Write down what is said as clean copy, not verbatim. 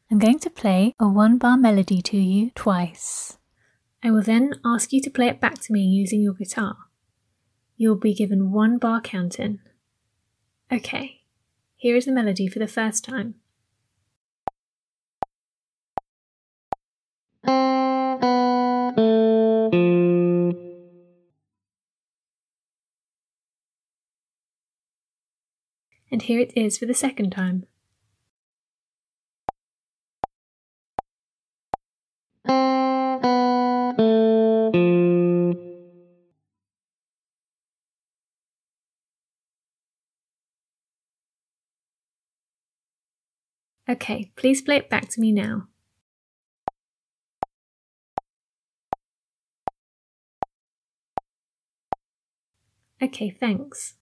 I'm going to play a 1-bar melody to you twice. I will then ask you to play it back to me using your guitar. You'll be given 1 bar count-in. Okay, here is the melody for the first time. And here it is for the second time. Okay, please play it back to me now. Okay, thanks.